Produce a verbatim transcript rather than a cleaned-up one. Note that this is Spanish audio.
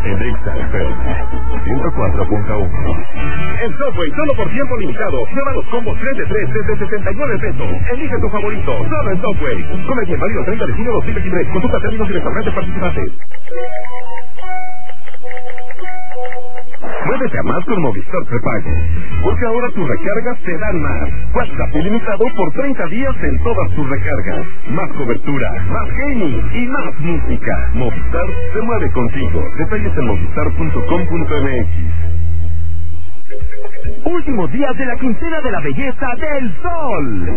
en Exa F M ciento cuatro punto uno. En Subway, solo por tiempo limitado. Lleva los combos tres de tres desde sesenta y nueve pesos. Elige tu favorito, solo en Subway. Come bien, válido treinta de junio de dos mil veintitrés. Consulta términos y restaurantes participantes. Muévete a más con Movistar Prepago. Porque ahora tus recargas te dan más. WhatsApp ilimitado por treinta días en todas tus recargas. Más cobertura, más gaming y más música. Movistar se mueve contigo. Detalles en movistar punto com punto m x. Últimos días de la quincena de la belleza del Sol.